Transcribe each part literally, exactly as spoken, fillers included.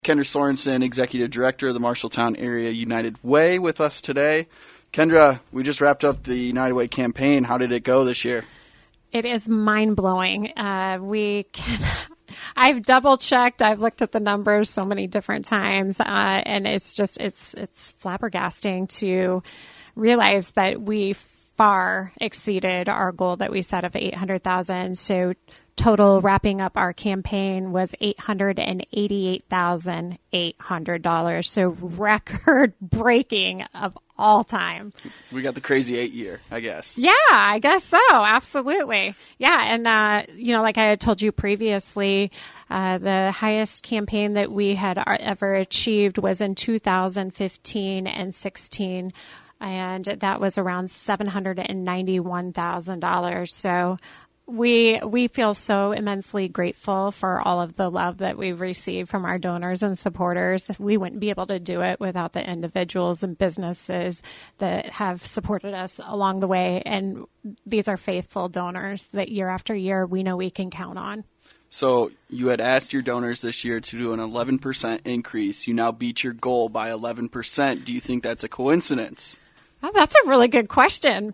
Kendra Sorensen, Executive Director of the Marshalltown Area United Way, with us today. Kendra, we just wrapped up the United Way campaign. How did it go this year? It is mind-blowing. Uh, we can, I've double-checked. I've looked at the numbers so many different times, uh, and it's just it's it's flabbergasting to realize that we far exceeded our goal that we set of eight hundred thousand. So total wrapping up our campaign was eight hundred eighty-eight thousand eight hundred dollars. So record breaking of all time. We got the crazy eight year, I guess. Yeah, I guess so. Absolutely. Yeah. And, uh, you know, like I had told you previously, uh, the highest campaign that we had ever achieved was in two thousand fifteen and sixteen. And that was around seven hundred ninety-one thousand dollars. So we we feel so immensely grateful for all of the love that we've received from our donors and supporters. We wouldn't be able to do it without the individuals and businesses that have supported us along the way. And these are faithful donors that year after year we know we can count on. So you had asked your donors this year to do an eleven percent increase. You now beat your goal by eleven percent. Do you think that's a coincidence? Oh, that's a really good question.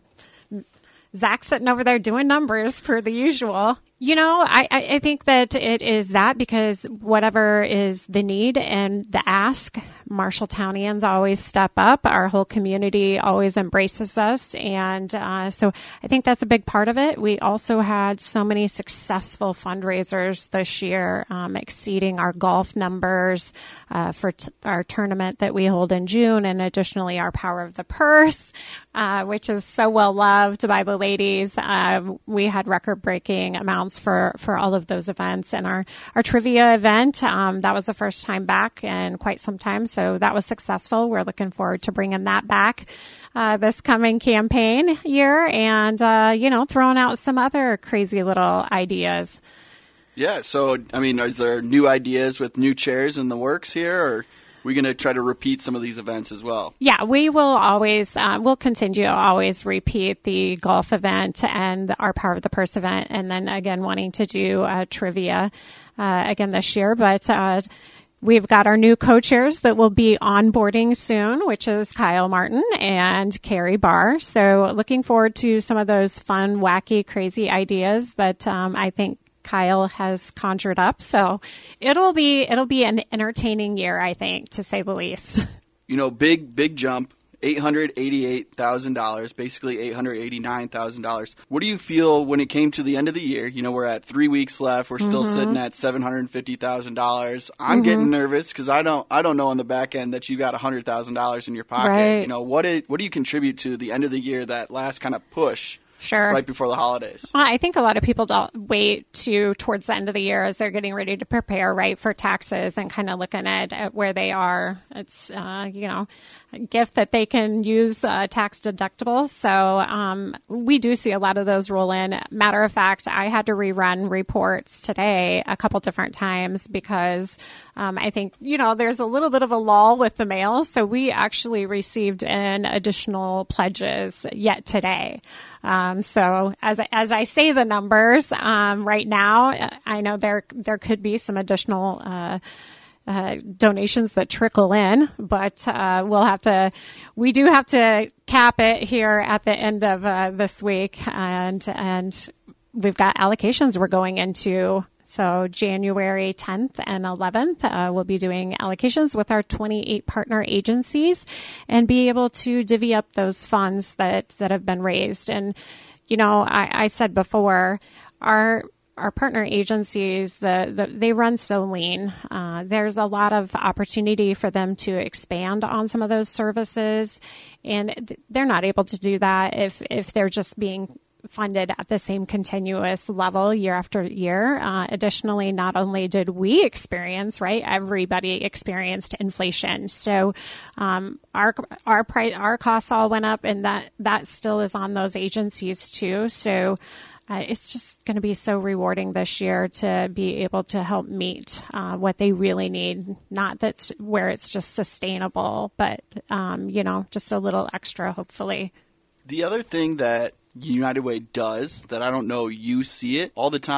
Zach's sitting over there doing numbers per the usual. You know, I, I think that it is that because whatever is the need and the ask, Marshalltownians always step up. Our whole community always embraces us. And uh, so I think that's a big part of it. We also had so many successful fundraisers this year, um, exceeding our golf numbers uh, for t- our tournament that we hold in June. And additionally, our Power of the Purse, uh, which is so well loved by the ladies. Uh, we had record breaking amounts for, for all of those events. And our, our trivia event, um, that was the first time back in quite some time. So that was successful. We're looking forward to bringing that back uh, this coming campaign year and, uh, you know, throwing out some other crazy little ideas. Yeah. So, I mean, is there new ideas with new chairs in the works here, or we're going to try to repeat some of these events as well? Yeah, we will always, uh, we'll continue to always repeat the golf event and our Power of the Purse event. And then again, wanting to do uh, trivia uh, again this year. But uh, we've got our new co-chairs that will be onboarding soon, which is Kyle Martin and Carrie Barr. So looking forward to some of those fun, wacky, crazy ideas that um, I think Kyle has conjured up. So it'll be it'll be an entertaining year, I think, to say the least. You know, big, big jump, eight hundred eighty-eight thousand dollars, basically eight hundred eighty-nine thousand dollars. What do you feel when it came to the end of the year? You know, we're at three weeks left. We're still mm-hmm. sitting at seven hundred fifty thousand dollars. I'm mm-hmm. getting nervous because I don't I don't know on the back end that you got one hundred thousand dollars in your pocket. Right. You know, what it, what do you contribute to the end of the year, that last kind of push? Sure. Right before the holidays. Well, I think a lot of people don't wait to towards the end of the year as they're getting ready to prepare, right, for taxes and kind of looking at, at where they are. It's, uh, you know, a gift that they can use uh, tax deductible. So um, we do see a lot of those roll in. Matter of fact, I had to rerun reports today a couple different times because um, I think, you know, there's a little bit of a lull with the mail. So we actually received an additional pledges yet today. Um, so as as I say the numbers um, right now, I know there there could be some additional uh, uh, donations that trickle in, but uh, we'll have to. We do have to cap it here at the end of uh, this week, and and we've got allocations we're going into. So January tenth and eleventh, uh, we'll be doing allocations with our twenty-eight partner agencies and be able to divvy up those funds that, that have been raised. And, you know, I, I said before, our our partner agencies, the, the they run so lean. Uh, there's a lot of opportunity for them to expand on some of those services, and th- they're not able to do that if if they're just being funded at the same continuous level year after year. Uh, additionally, not only did we experience, right, everybody experienced inflation. So um, our our price, our costs all went up, and that that still is on those agencies too. So uh, it's just going to be so rewarding this year to be able to help meet uh, what they really need. Not that's where it's just sustainable, but um, you know, just a little extra, hopefully. The other thing that United Way does that I don't know you see it all the time.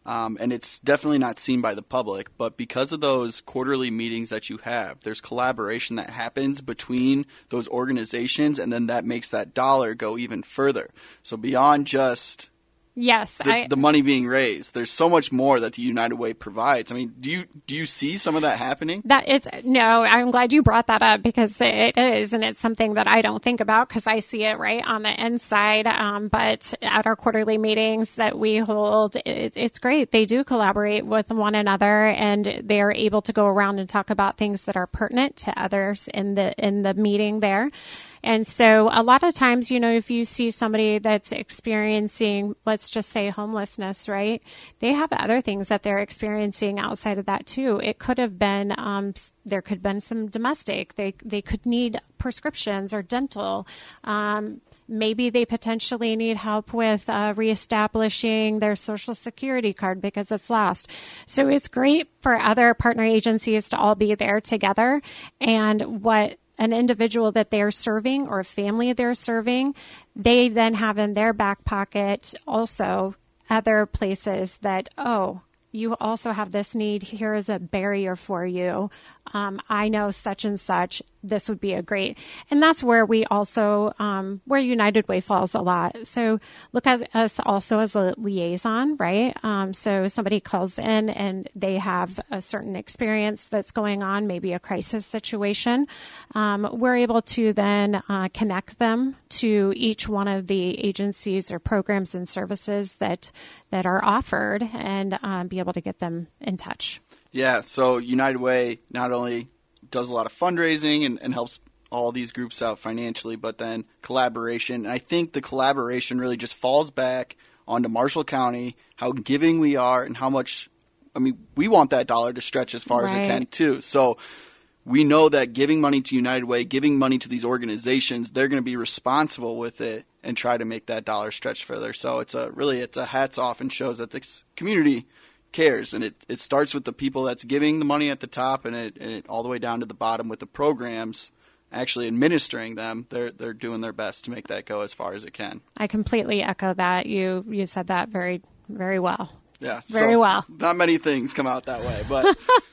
Um, and it's definitely not seen by the public, but because of those quarterly meetings that you have, there's collaboration that happens between those organizations, and then that makes that dollar go even further. So beyond just Yes, the, I, the money being raised, there's so much more that the United Way provides. I mean, do you do you see some of that happening? That it's no, I'm glad you brought that up because it is, and it's something that I don't think about because I see it right on the inside. Um, but at our quarterly meetings that we hold, it, it's great. They do collaborate with one another, and they are able to go around and talk about things that are pertinent to others in the in the meeting there. And so a lot of times, you know, if you see somebody that's experiencing, let's just say homelessness, right? They have other things that they're experiencing outside of that too. It could have been, um, there could have been some domestic. They, they could need prescriptions or dental. Um, maybe they potentially need help with uh, reestablishing their Social Security card because it's lost. So it's great for other partner agencies to all be there together. And what an individual that they're serving or a family they're serving, they then have in their back pocket also other places that, oh, you also have this need. Here is a barrier for you. Um, I know such and such. This would be a great, and that's where we also, um, where United Way falls a lot. So look at us also as a liaison, right? Um, so somebody calls in and they have a certain experience that's going on, maybe a crisis situation. Um, we're able to then uh, connect them to each one of the agencies or programs and services that that are offered, and um, be able to get them in touch. Yeah, so United Way not only does a lot of fundraising and, and helps all these groups out financially, but then collaboration. And I think the collaboration really just falls back onto Marshall County, how giving we are and how much, I mean, we want that dollar to stretch as far Right. as it can too. So we know that giving money to United Way, giving money to these organizations, they're going to be responsible with it and try to make that dollar stretch further. So it's a really, it's a hats off and shows that this community cares, and it, it starts with the people that's giving the money at the top, and it, and it all the way down to the bottom with the programs actually administering them. They're they're doing their best to make that go as far as it can. I completely echo that. You you said that very very well. Yeah, very so well. Not many things come out that way, but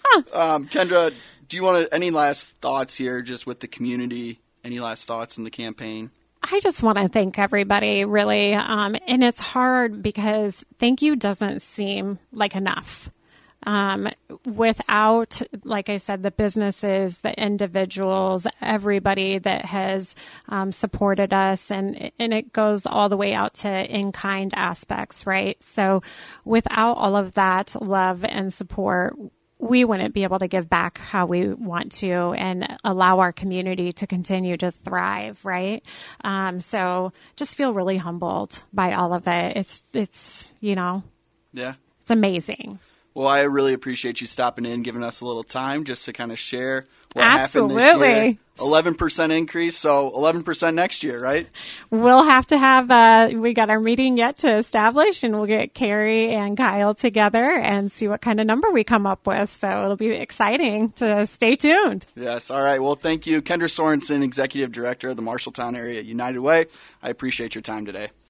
um, Kendra, do you want to any last thoughts here, just with the community? Any last thoughts in the campaign? I just want to thank everybody, really. Um, and it's hard because thank you doesn't seem like enough. Um, without, like I said, the businesses, the individuals, everybody that has um, supported us, and and it goes all the way out to in-kind aspects, right? So without all of that love and support, we wouldn't be able to give back how we want to and allow our community to continue to thrive, right? Um, so just feel really humbled by all of it. It's, it's, you know, Yeah. it's amazing. Well, I really appreciate you stopping in, giving us a little time just to kind of share what Absolutely. happened this year. eleven percent increase, so eleven percent next year, right? We'll have to have, uh, we got our meeting yet to establish, and we'll get Carrie and Kyle together and see what kind of number we come up with. So it'll be exciting to stay tuned. Yes. All right. Well, thank you. Kendra Sorensen, Executive Director of the Marshalltown Area United Way. I appreciate your time today.